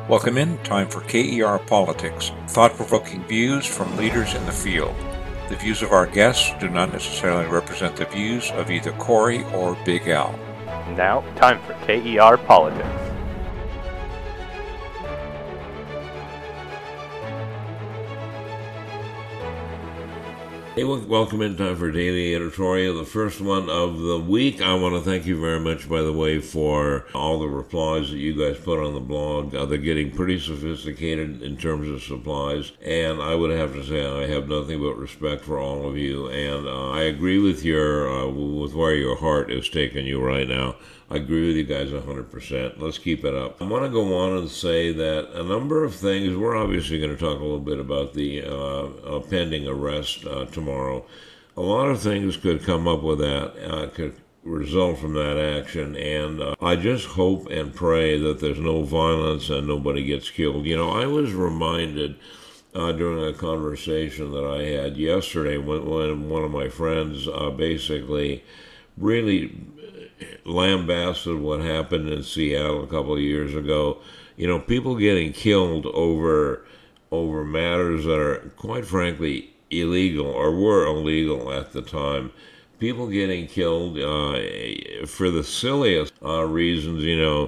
Welcome in. Time for KER Politics. Thought-provoking views from leaders in the field. The views of our guests do not necessarily represent the views of either Corey or Big Al. Now, time for KER Politics. Hey, welcome in. Time for Daily Editorial, the first one of the week. I want to thank you very much, by the way, for all the replies that you guys put on the blog. They're getting pretty sophisticated in terms of supplies, and I would have to say I have nothing but respect for all of you, and I agree with with where your heart is taking you right now. I agree with you guys 100%. Let's keep it up. I want to go on and say that a number of things, we're obviously going to talk a little bit about the pending arrest tomorrow. A lot of things could come up with that, could result from that action, and I just hope and pray that there's no violence and nobody gets killed. You know, I was reminded during a conversation that I had yesterday when one of my friends basically really lambasted what happened in Seattle a couple of years ago. You know, people getting killed over matters that are, quite frankly, illegal or were illegal at the time. People getting killed for the silliest reasons. You know,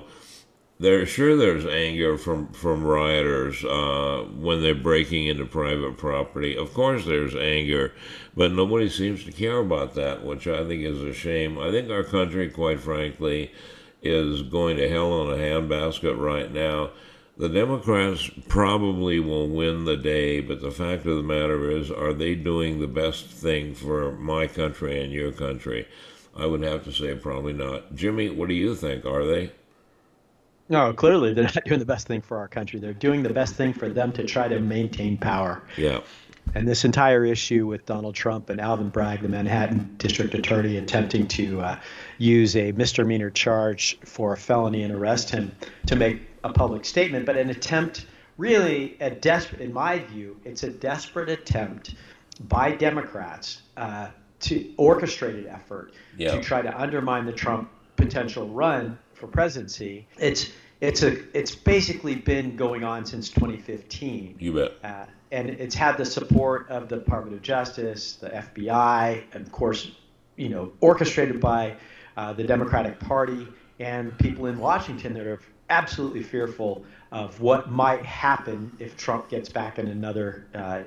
there's anger from rioters when they're breaking into private property. Of course there's anger, but nobody seems to care about that, which I think is a shame. I think our country, quite frankly, is going to hell in a handbasket right now. The Democrats probably will win the day, but the fact of the matter is, are they doing the best thing for my country and your country? I would have to say probably not. Jimmy, what do you think? Are they? No, clearly they're not doing the best thing for our country. They're doing the best thing for them to try to maintain power. Yeah. And this entire issue with Donald Trump and Alvin Bragg, the Manhattan District Attorney, attempting to use a misdemeanor charge for a felony and arrest him to make a public statement, but an attempt, really, in my view, it's a desperate attempt by Democrats to orchestrate an effort to try to undermine the Trump potential run for presidency. It's basically been going on since 2015. You bet. And it's had the support of the Department of Justice, the FBI, and of course, you know, orchestrated by the Democratic Party and people in Washington that are absolutely fearful of what might happen if Trump gets back in another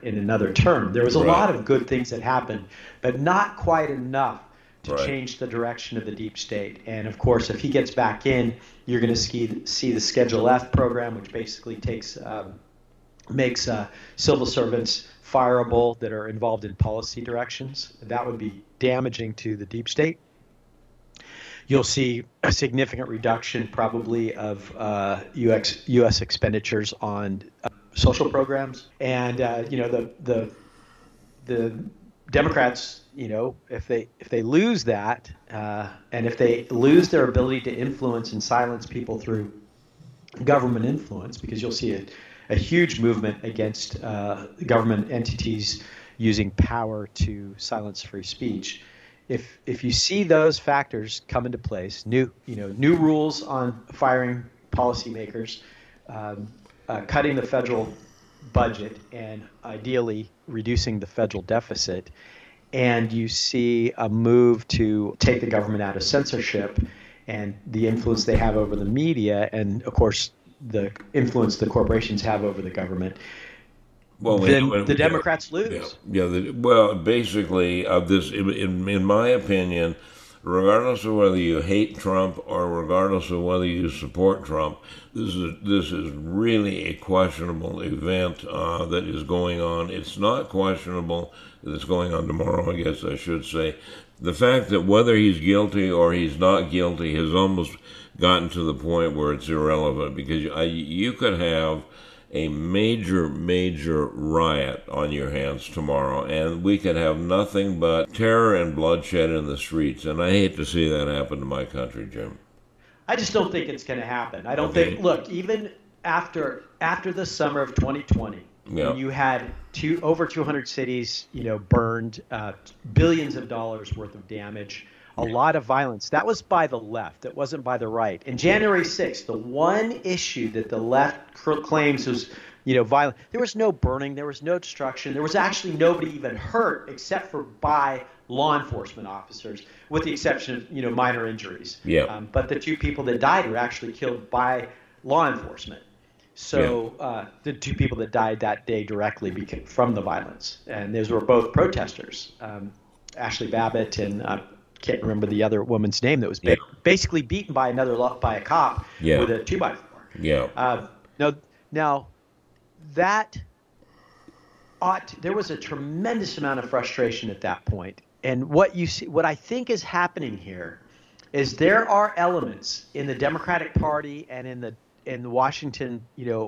term. There was a lot of good things that happened, but not quite enough to change the direction of the deep state. And of course, if he gets back in, you're going to see the Schedule F program, which basically makes civil servants fireable that are involved in policy directions. That would be damaging to the deep state. You'll see a significant reduction probably of U.S. expenditures on social programs. And, you know, the Democrats, you know, if they lose that, and if they lose their ability to influence and silence people through government influence, because you'll see a huge movement against government entities using power to silence free speech. If you see those factors come into place, new rules on firing policymakers, cutting the federal budget, and ideally reducing the federal deficit, and you see a move to take the government out of censorship and the influence they have over the media, and of course the influence the corporations have over the government, then the Democrats lose. Basically, this, in my opinion, regardless of whether you hate Trump or regardless of whether you support Trump, this is really a questionable event that is going on. It's not questionable that it's going on tomorrow, I guess I should say. The fact that whether he's guilty or he's not guilty has almost gotten to the point where it's irrelevant, because you could have a major riot on your hands tomorrow, and we could have nothing but terror and bloodshed in the streets, and I hate to see that happen to my country, Jim. I just don't think it's going to happen. I don't think, look, even after the summer of 2020, when you had over 200 cities, you know, burned, billions of dollars worth of damage, a lot of violence. That was by the left. It wasn't by the right. And January 6th, the one issue that the left claims was, violent. There was no burning. There was no destruction. There was actually nobody even hurt except for by law enforcement officers, with the exception of, minor injuries. Yeah. But the two people that died were actually killed by law enforcement. So the two people that died that day directly from the violence, and those were both protesters, Ashley Babbitt and I can't remember the other woman's name that was basically beaten by a cop with a 2x4. Yeah. Now that there was a tremendous amount of frustration at that point, and what I think is happening here is there are elements in the Democratic Party and in the Washington,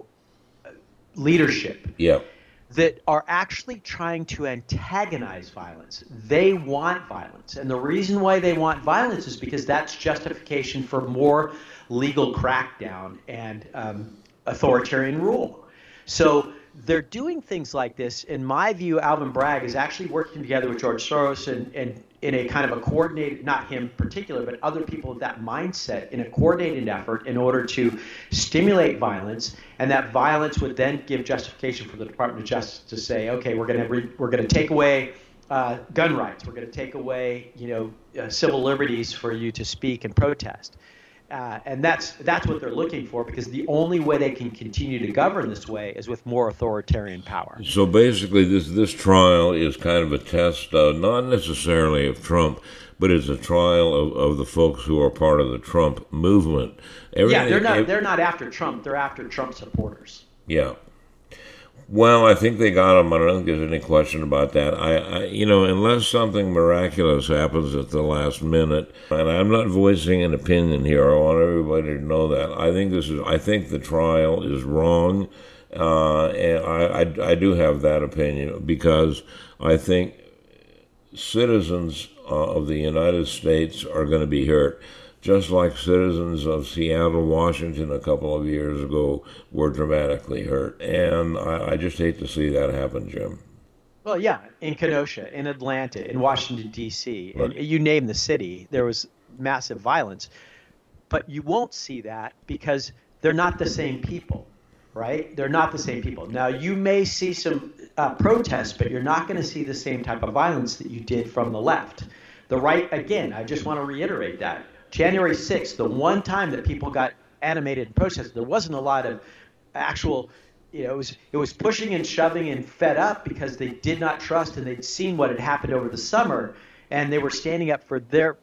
leadership that are actually trying to antagonize violence. They want violence. And the reason why they want violence is because that's justification for more legal crackdown and authoritarian rule. So they're doing things like this. In my view, Alvin Bragg is actually working together with George Soros and in a kind of a coordinated, not him in particular, but other people with that mindset in a coordinated effort in order to stimulate violence. And that violence would then give justification for the Department of Justice to say, okay, we're going to take away gun rights. We're going to take away, civil liberties for you to speak and protest. And that's what they're looking for, because the only way they can continue to govern this way is with more authoritarian power. So basically, this trial is kind of a test, not necessarily of Trump, but it's a trial of the folks who are part of the Trump movement. They're not after Trump. They're after Trump supporters. Yeah. Well, I think they got him. I don't think there's any question about that. I unless something miraculous happens at the last minute, and I'm not voicing an opinion here. I want everybody to know that. I think the trial is wrong, and I do have that opinion, because I think citizens of the United States are going to be hurt, just like citizens of Seattle, Washington a couple of years ago were dramatically hurt. And I just hate to see that happen, Jim. Well, yeah, in Kenosha, in Atlanta, in Washington, D.C., Right. You name the city, there was massive violence. But you won't see that because they're not the same people, right? They're not the same people. Now, you may see some protests, but you're not going to see the same type of violence that you did from the left. The right, again, I just want to reiterate that. January 6th, the one time that people got animated and protested, there wasn't a lot of actual, it was pushing and shoving and fed up because they did not trust, and they'd seen what had happened over the summer, and they were standing up for their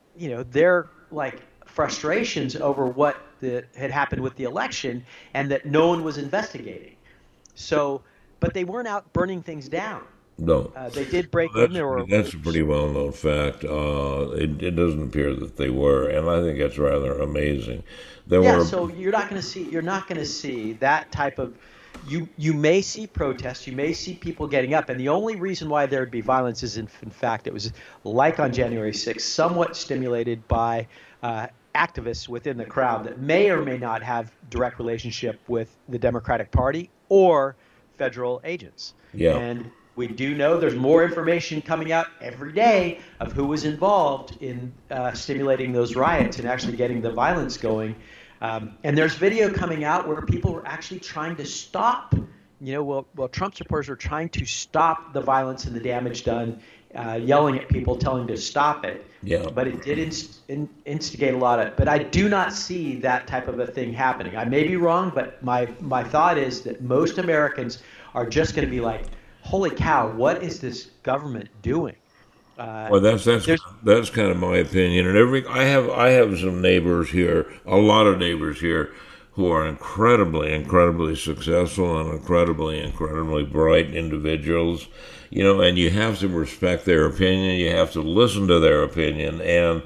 frustrations over what had happened with the election, and that no one was investigating. So, but they weren't out burning things down. No. They did break in. That's a pretty well-known fact. It doesn't appear that they were, and I think that's rather amazing. So you're not going to see that type of. You may see protests, you may see people getting up, and the only reason why there would be violence is, in fact, it was like on January 6th, somewhat stimulated by activists within the crowd that may or may not have direct relationship with the Democratic Party or federal agents. Yeah. And we do know there's more information coming out every day of who was involved in stimulating those riots and actually getting the violence going. And there's video coming out where people were actually trying to stop, Trump supporters were trying to stop the violence and the damage done, yelling at people, telling them to stop it. Yeah. But it did instigate a lot of. But I do not see that type of a thing happening. I may be wrong, but my thought is that most Americans are just going to be like, holy cow, what is this government doing? Well, that's kind of my opinion. And I have some neighbors here, a lot of neighbors here, who are incredibly successful and incredibly bright individuals. And you have to respect their opinion. You have to listen to their opinion. And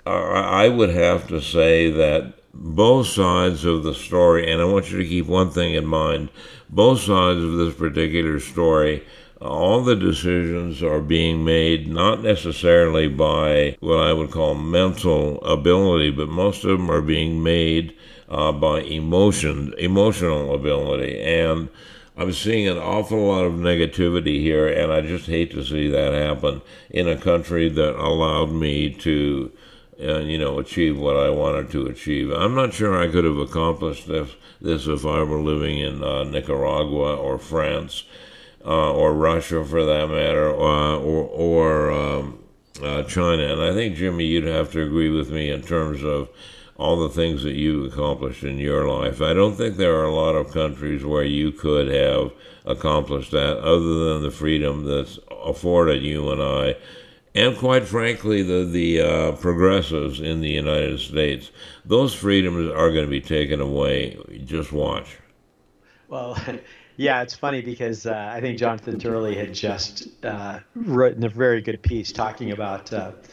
I would have to say that both sides of the story, and I want you to keep one thing in mind, both sides of this particular story, all the decisions are being made not necessarily by what I would call mental ability, but most of them are being made by emotional ability. And I'm seeing an awful lot of negativity here, and I just hate to see that happen in a country that allowed me to achieve what I wanted to achieve. I'm not sure I could have accomplished this if I were living in Nicaragua or France or Russia, for that matter, or China. And I think, Jimmy, you'd have to agree with me in terms of all the things that you've accomplished in your life. I don't think there are a lot of countries where you could have accomplished that, other than the freedom that's afforded you and I, and quite frankly, the progressives in the United States. Those freedoms are going to be taken away. Just watch. Well, yeah, it's funny because I think Jonathan Turley had just written a very good piece talking about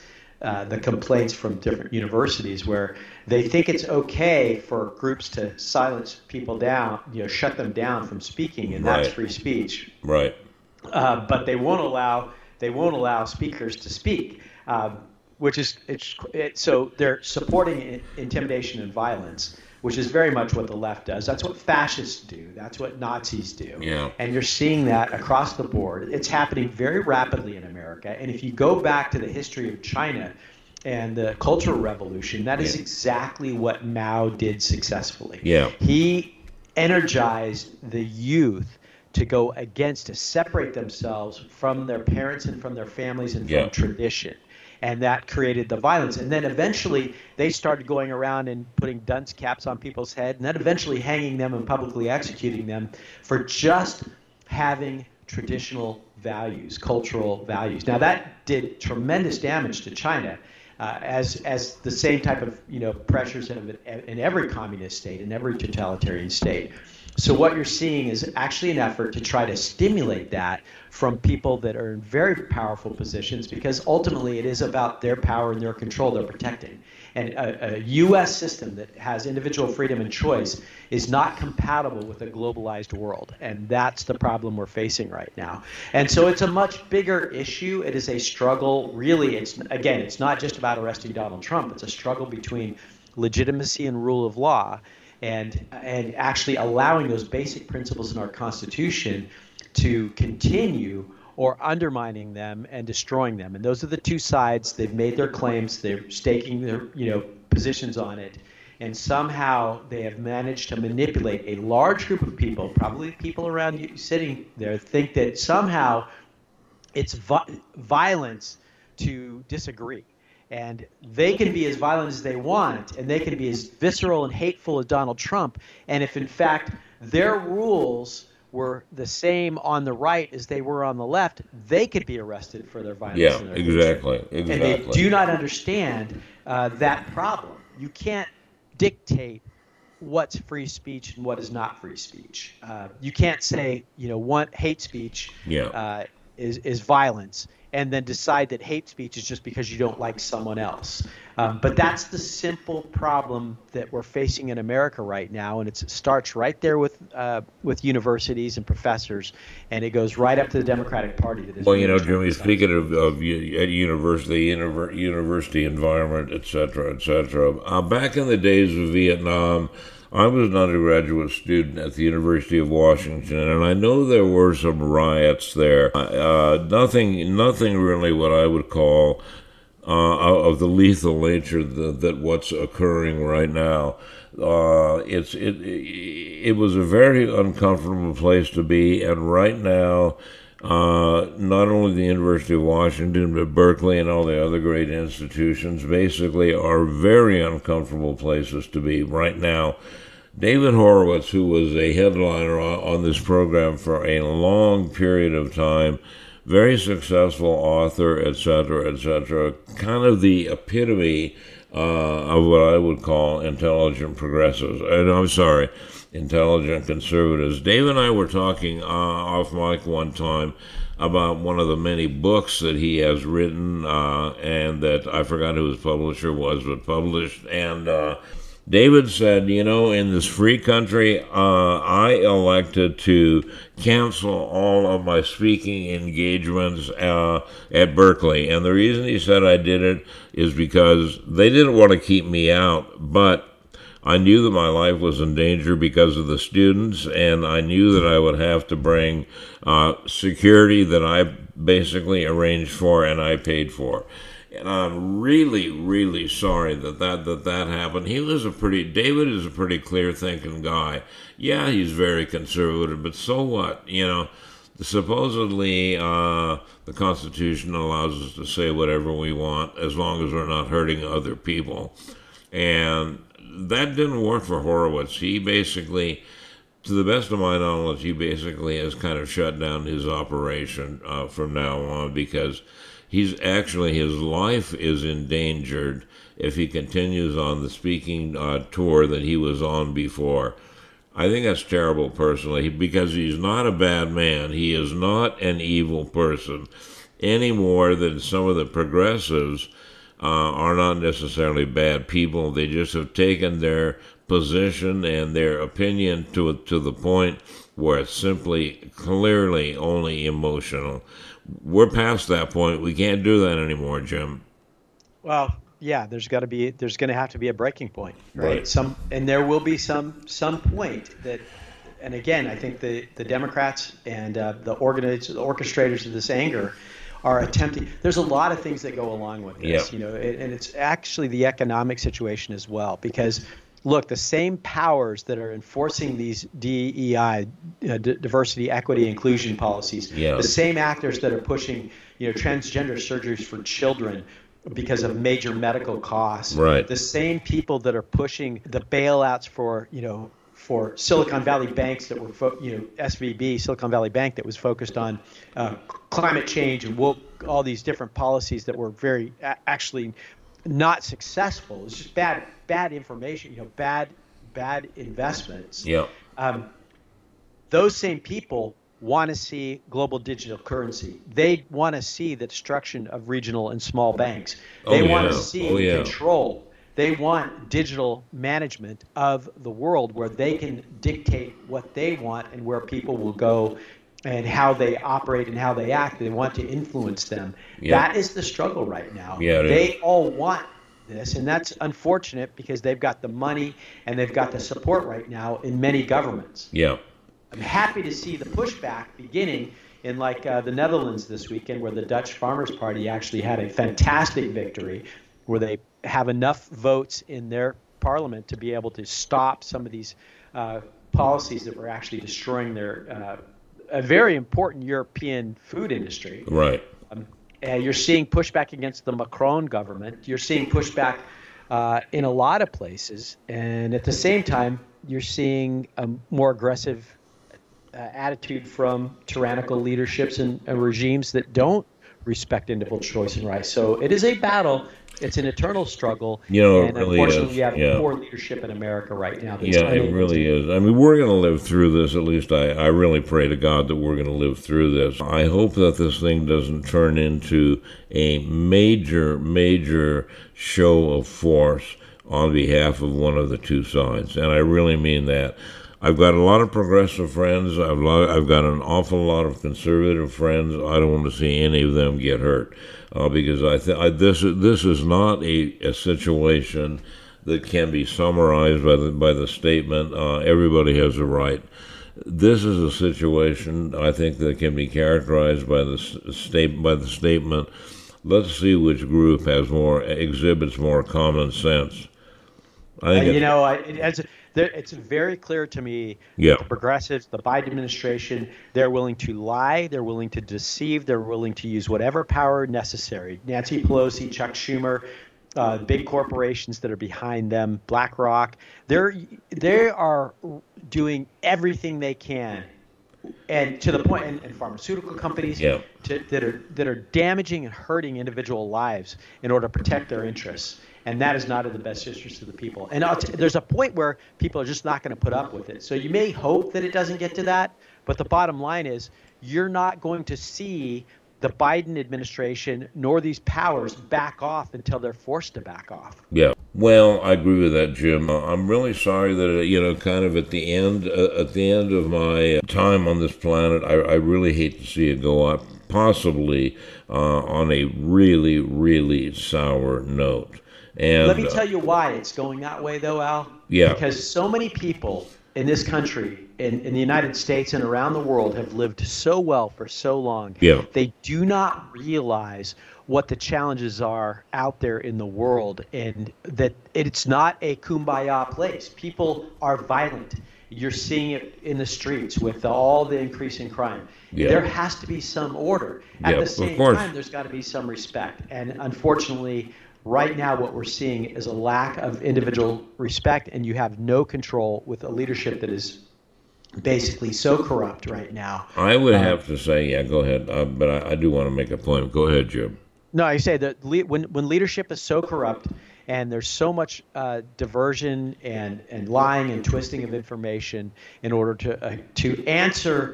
the complaints from different universities where they think it's okay for groups to silence people down, shut them down from speaking, and that's free speech. Right. But they won't allow speakers to speak, which is so they're supporting intimidation and violence, which is very much what the left does. That's what fascists do. That's what Nazis do. Yeah. And you're seeing that across the board. It's happening very rapidly in America. And if you go back to the history of China and the Cultural Revolution, that is exactly what Mao did successfully. Yeah. He energized the youth to go against, to separate themselves from their parents and from their families and from tradition. And that created the violence. And then eventually they started going around and putting dunce caps on people's head, and then eventually hanging them and publicly executing them for just having traditional values, cultural values. Now that did tremendous damage to China, as the same type of pressures in every communist state, in every totalitarian state. So what you're seeing is actually an effort to try to stimulate that from people that are in very powerful positions, because ultimately it is about their power and their control they're protecting. And a U.S. system that has individual freedom and choice is not compatible with a globalized world. And that's the problem we're facing right now. And so it's a much bigger issue. It is a struggle. Really, it's not just about arresting Donald Trump. It's a struggle between legitimacy and rule of law, and actually allowing those basic principles in our Constitution to continue, or undermining them and destroying them. And those are the two sides. They've made their claims. They're staking their positions on it. And somehow they have managed to manipulate a large group of people, probably people around you sitting there, think that somehow it's violence to disagree. And they can be as violent as they want, and they can be as visceral and hateful as Donald Trump. And if, in fact, their rules were the same on the right as they were on the left, they could be arrested for their violence. Yeah, and their exactly. And they do not understand that problem. You can't dictate what's free speech and what is not free speech. You can't say, hate speech is violence, and then decide that hate speech is just because you don't like someone else. But that's the simple problem that we're facing in America right now, and it starts right there with universities and professors, and it goes right up to the Democratic Party. Well, Jimmy, speaking of university environment, et cetera, back in the days of Vietnam, I was an undergraduate student at the University of Washington, and I know there were some riots there. Nothing really what I would call of the lethal nature that what's occurring right now. It was a very uncomfortable place to be, and right now, not only the University of Washington, but Berkeley and all the other great institutions basically are very uncomfortable places to be right now. David Horowitz, who was a headliner on this program for a long period of time, very successful author, et cetera, kind of the epitome of what I would call intelligent progressives. Intelligent conservatives. Dave and I were talking off mic one time about one of the many books that he has written, and that I forgot who his publisher was, but published. And David said, in this free country, I elected to cancel all of my speaking engagements at Berkeley. And the reason he said I did it is because they didn't want to keep me out, but I knew that my life was in danger because of the students, and I knew that I would have to bring security that I basically arranged for and I paid for. And I'm really, really sorry that happened. David is a pretty clear thinking guy. Yeah, he's very conservative, but so what? Supposedly the Constitution allows us to say whatever we want as long as we're not hurting other people. And that didn't work for Horowitz. He basically, to the best of my knowledge, has kind of shut down his operation from now on, because his life is endangered if he continues on the speaking tour that he was on before. I think that's terrible personally, because he's not a bad man. He is not an evil person any more than some of the progressives are not necessarily bad people. They just have taken their position and their opinion to the point where it's simply, clearly only emotional. We're past that point. We can't do that anymore, Jim. Well, yeah, there's going to have to be a breaking point, right? And there will be some point that, and again, I think the Democrats and the orchestrators of this anger are attempting. There's a lot of things that go along with this, and it's actually the economic situation as well, because look, the same powers that are enforcing these DEI, diversity, equity, inclusion policies, the same actors that are pushing, transgender surgeries for children because of major medical costs, the same people that are pushing the bailouts for Silicon Valley banks that were, SVB, Silicon Valley Bank, that was focused on climate change and all these different policies that were very actually not successful. It's just bad information, bad investments. Those same people want to see global digital currency. They want to see the destruction of regional and small banks. They want to see control. They want digital management of the world where they can dictate what they want and where people will go and how they operate and how they act. They want to influence them. That is the struggle right now. They all want this, and that's unfortunate because they've got the money and they've got the support right now in many governments. I'm happy to see the pushback beginning in the Netherlands this weekend, where the Dutch Farmers Party actually had a fantastic victory, where they have enough votes in their parliament to be able to stop some of these policies that were actually destroying their a very important European food industry. You're seeing pushback against the Macron government. You're seeing pushback in a lot of places. And at the same time, you're seeing a more aggressive attitude from tyrannical leaderships and regimes that don't respect individual choice and rights. So it is a battle. It's an eternal struggle. And really unfortunately, we have poor leadership in America right now. It really is. I mean, we're going to live through this. At least I really pray to God that we're going to live through this. I hope that this thing doesn't turn into a major show of force on behalf of one of the two sides. And I really mean that. I've got a lot of progressive friends. I've got an awful lot of conservative friends. I don't want to see any of them get hurt, because this is not a situation that can be summarized by the statement, everybody has a right. This is a situation, I think, that can be characterized by the statement, let's see which group exhibits more common sense. It's very clear to me that the progressives, the Biden administration, they're willing to lie, they're willing to deceive, they're willing to use whatever power necessary. Nancy Pelosi, Chuck Schumer, big corporations that are behind them, BlackRock, they are doing everything they can, and to the point, and pharmaceutical companies that are damaging and hurting individual lives in order to protect their interests. And that is not in the best interest of the people. And there's a point where people are just not going to put up with it. So you may hope that it doesn't get to that, but the bottom line is you're not going to see the Biden administration nor these powers back off until they're forced to back off. Well, I agree with that, Jim. I'm really sorry that, kind of at the end of my time on this planet, I really hate to see it go up, possibly on a really, really sour note. And let me tell you why it's going that way, though, Al. Because so many people in this country in the United States and around the world have lived so well for so long. Yeah. They do not realize what the challenges are out there in the world, and that it's not a kumbaya place. People are violent. You're seeing it in the streets with all the increase in crime. Yeah. There has to be some order. At Yeah, the of same course. time, there's got to be some respect. And unfortunately, right now what we're seeing is a lack of individual respect, and you have no control with a leadership that is basically so corrupt right now. I would have to say, yeah, go ahead. But I do want to make a point. Go ahead, Jim. No, I say that when leadership is so corrupt and there's so much diversion and lying and twisting of information in order to answer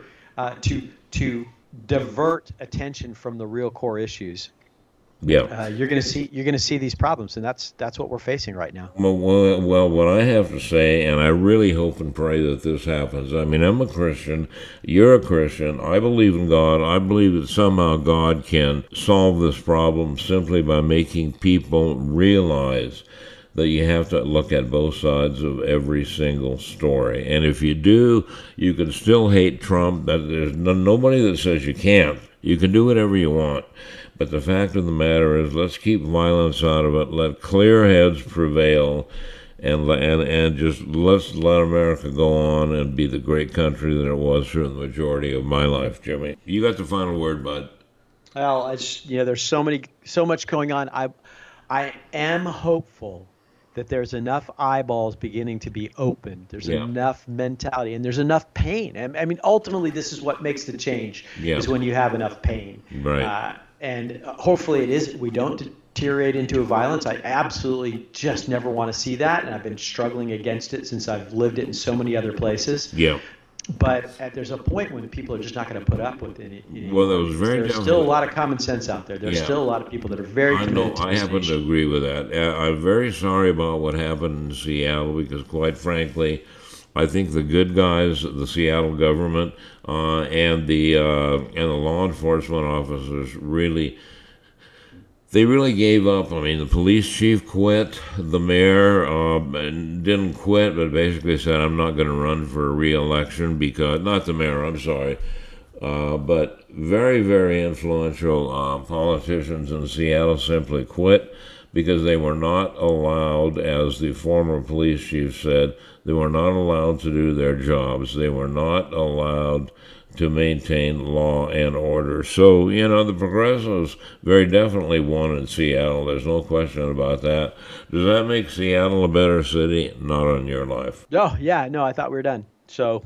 to divert attention from the real core issues, Yeah. you're going to see these problems, and that's what we're facing right now. Well, what I have to say, and I really hope and pray that this happens. I mean, I'm a Christian. You're a Christian. I believe in God. I believe that somehow God can solve this problem simply by making people realize that you have to look at both sides of every single story. And if you do, you can still hate Trump. That there's nobody that says you can't. You can do whatever you want. But the fact of the matter is, let's keep violence out of it. Let clear heads prevail, and just let's let America go on and be the great country that it was through the majority of my life. Jimmy, you got the final word, bud. Well, there's so much going on. I am hopeful that there's enough eyeballs beginning to be opened. There's enough mentality, and there's enough pain. I mean, ultimately, this is what makes the change, is when you have enough pain. Right. And hopefully it is. We don't deteriorate into a violence. I absolutely just never want to see that, and I've been struggling against it since I've lived it in so many other places. Yeah. But there's a point when people are just not going to put up with it. Well, that was very. There's still a lot of common sense out there. There's still a lot of people that are very committed to I this happen nation. to agree with that. I'm very sorry about what happened in Seattle because, quite frankly, I think the good guys, the Seattle government, and the law enforcement officers really gave up. I mean, the police chief quit. The mayor didn't quit, but basically said, "I'm not going to run for re-election because..." Not the mayor, I'm sorry. But very, very influential politicians in Seattle simply quit because they were not allowed, as the former police chief said, they were not allowed to do their jobs. They were not allowed to maintain law and order. So, the progressives very definitely won in Seattle. There's no question about that. Does that make Seattle a better city? Not on your life. Oh, yeah. No, I thought we were done. So,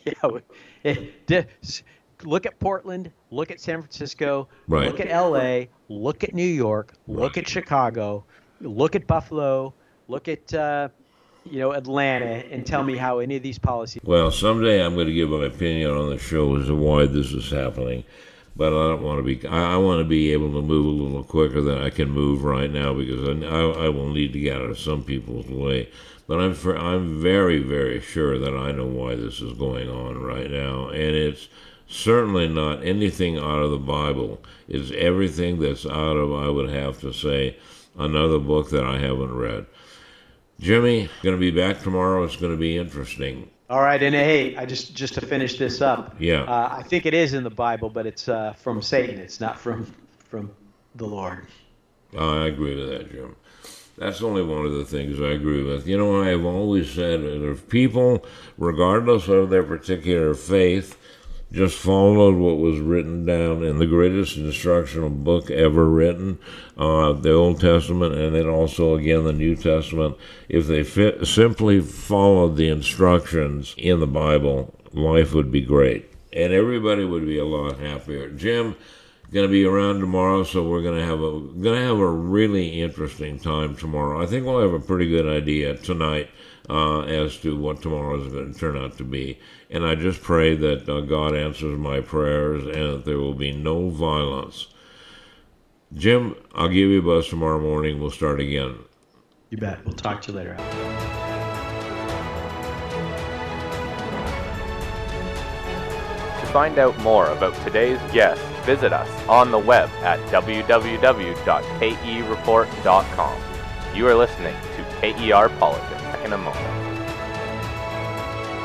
look at Portland, look at San Francisco, Right. Look at L.A., look at New York, look at Chicago, look at Buffalo, look at Atlanta, and tell me how any of these policies. Well, someday I'm going to give an opinion on the show as to why this is happening, but I don't want to be. I want to be able to move a little quicker than I can move right now because I will need to get out of some people's way. But I'm very, very sure that I know why this is going on right now, and it's certainly not anything out of the Bible. It's everything that's out of, I would have to say, another book that I haven't read. Jimmy, going to be back tomorrow. It's going to be interesting. All right, and hey, I just to finish this up. Yeah. I think it is in the Bible, but it's from Satan. It's not from the Lord. I agree with that, Jim. That's only one of the things I agree with. I have always said that if people, regardless of their particular faith, just followed what was written down in the greatest instructional book ever written, the Old Testament, and then also, again, the New Testament, if they simply followed the instructions in the Bible, life would be great. And everybody would be a lot happier. Jim, going to be around tomorrow, so we're going to have a really interesting time tomorrow. I think we'll have a pretty good idea tonight as to what tomorrow is going to turn out to be. And I just pray that God answers my prayers and that there will be no violence. Jim, I'll give you a buzz tomorrow morning. We'll start again. You bet. We'll talk to you later. To find out more about today's guest, visit us on the web at www.kereport.com. You are listening to KER Politics. Back in a moment.